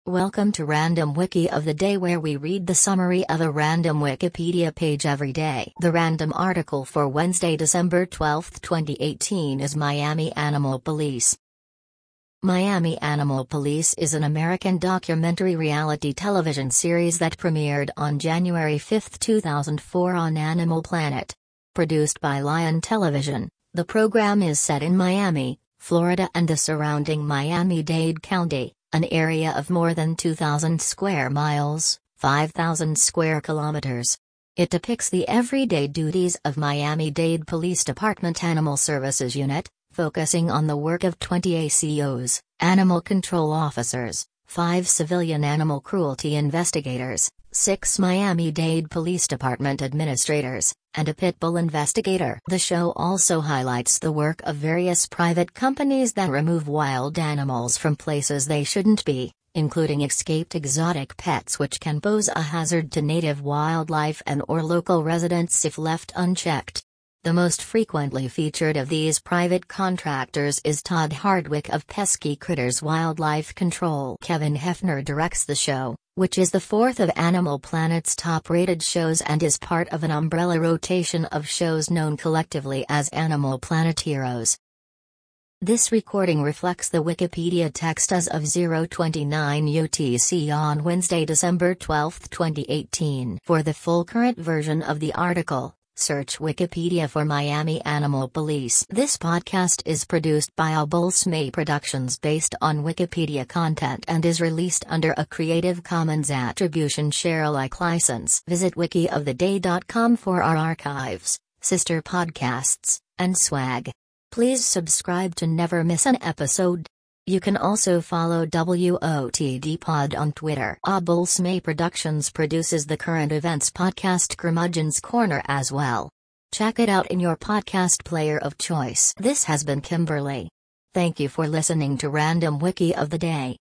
Welcome to Random Wiki of the Day, where we read the summary of a random Wikipedia page every day. The random article for Wednesday, December 12, 2018 is Miami Animal Police. Miami Animal Police is an American documentary reality television series that premiered on January 5, 2004 on Animal Planet. Produced by Lion Television, the program is set in Miami, Florida and the surrounding Miami-Dade County, an area of more than 2,000 square miles, 5,000 square kilometers. It depicts the everyday duties of Miami-Dade Police Department Animal Services Unit, focusing on the work of 20 ACOs, animal control officers, 5 civilian animal cruelty investigators, 6 Miami-Dade Police Department administrators, and a pit bull investigator. The show also highlights the work of various private companies that remove wild animals from places they shouldn't be, including escaped exotic pets which can pose a hazard to native wildlife and/or local residents if left unchecked. The most frequently featured of these private contractors is Todd Hardwick of Pesky Critters Wildlife Control. Kevin Hefner directs the show, which is the fourth of Animal Planet's top-rated shows and is part of an umbrella rotation of shows known collectively as Animal Planet Heroes. This recording reflects the Wikipedia text as of 0:29 UTC on Wednesday, December 12, 2018. For the full current version of the article, search Wikipedia for Miami Animal Police. This podcast is produced by Abulsme Productions based on Wikipedia content and is released under a Creative Commons Attribution Share Alike license. Visit wikioftheday.com for our archives, sister podcasts, and swag. Please subscribe to never miss an episode. You can also follow WOTD Pod on Twitter. Abulsme Productions produces the current events podcast Curmudgeon's Corner as well. Check it out in your podcast player of choice. This has been Kimberly. Thank you for listening to Random Wiki of the Day.